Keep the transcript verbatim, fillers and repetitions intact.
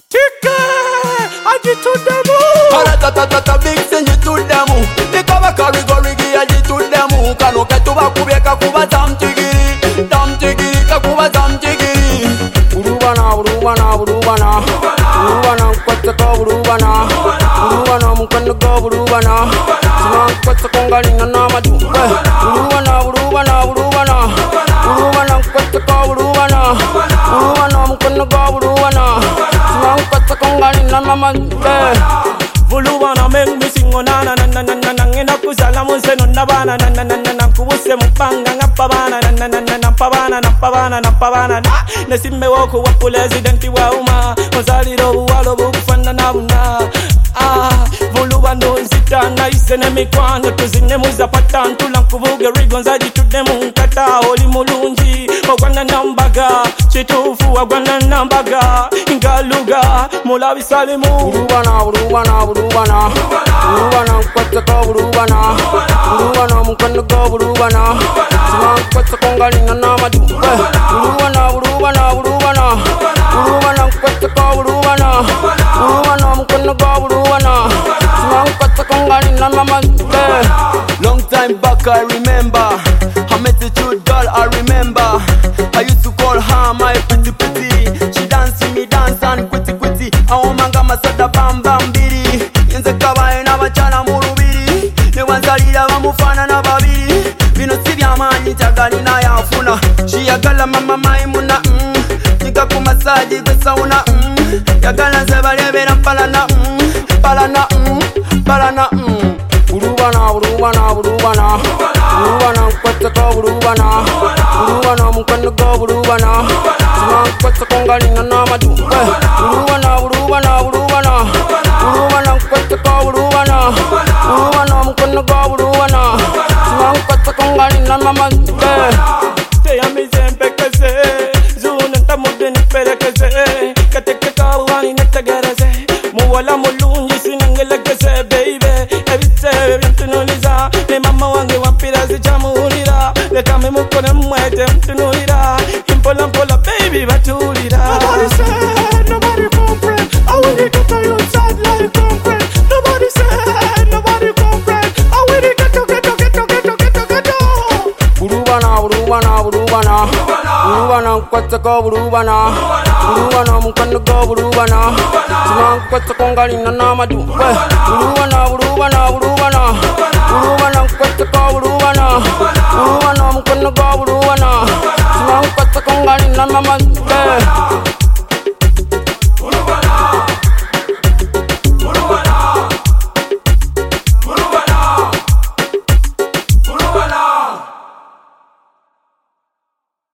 Tika, ajitudemu. Aratatata big senji tudemu. Nikaba karigorigi ajitudemu. Kano ketu bakubeka kuba tamtigiri, tamtigiri kakuba tamtigiri. Urubana, urubana, urubana, urubana, kwataka urubana, urubana, mukanaga urubana, sima kwataka ngalina na madu. Urubana, urubana, urubana, urubana, kwataka urubana, urubana, mukanaga urubana, sima kwataka ngalina na madu. Vulubana make me sing on na na na na na na ngena kuzala munse no nabana na na na na na kubuse mupanga ngapabana na na na na na pabana na pabana na pabana na nesimbe woko wa president wa uma ozaliro buwalo bufana na buna ah vulubano nzita na isene mikwano tuzine muzapata ntula nkuvuge rigonza jitude munkata oli mulungi ogwana nambaga chitufu ogwana nambaga ingaluga mulabi salimu. Urubana, urubana, urubana, urubana, kwataka urubana, urubana, mukanaga urubana, sima kwataka ngalina na madu. Urubana, urubana, urubana, urubana, kwataka urubana, urubana, mukanaga urubana, sima kwataka ngalina na madu. Long time back I remember, I met a cute girl I remember. I used to call her my pretty pretty. She dance with me dance and quitty quitty. Awomanga masada bam bam biri. Yenze kabaye n'abacana mu rubiri. Ne wanzalira bamufana na babiri. Bino sibyamanyi tagali na yafuna. She yagala mama maimuna mm. Nika ku massage gwe sauna mm. Yagala nze balebera mpalana mm. Palana mm. Palana mm. Urubana, urubana, urubana, urubana, kwataka urubana, urubana, mukanaga urubana, sima kwataka ngalina na madu. Urubana, urubana, urubana, urubana, kwataka urubana, urubana, mukanaga urubana, sima kwataka ngalina na madu. Te amize mpekeze, zuna tamude niperekeze, kateke kawani netagereze, muwala mulungi sinangelegeze baby. Ebise bintunulira, ne mama wange wampira zijamuhulira, leka me mukone mwete mtunulira, impola mpola baby batulira. Nobody said, nobody comprehend, I will get to you inside like concrete. Nobody said, nobody comprehend, I will get to, get to, get to, get to, get to, get to. Urubana, urubana, urubana, urubana, kwataka urubana, urubana, mukanaga urubana, sima kwataka ngalina na madu. Urubana, urubana, urubana, urubana, kwataka urubana, urubana, mukanaga urubana, sima kwataka ngalina na madu.